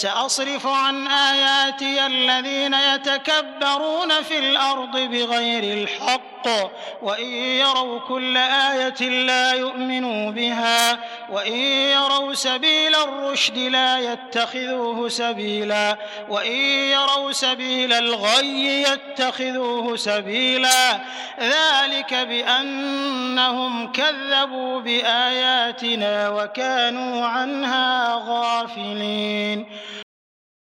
سأصرف عن آياتي الذين يتكبرون في الأرض بغير الحق وإن يروا كل آية لا يؤمنوا بها وإن يروا سبيل الرشد لا يتخذوه سبيلا وإن يروا سبيل الغي يتخذوه سبيلا ذلك بأنهم كذبوا بآياتنا وكانوا عنها غافلين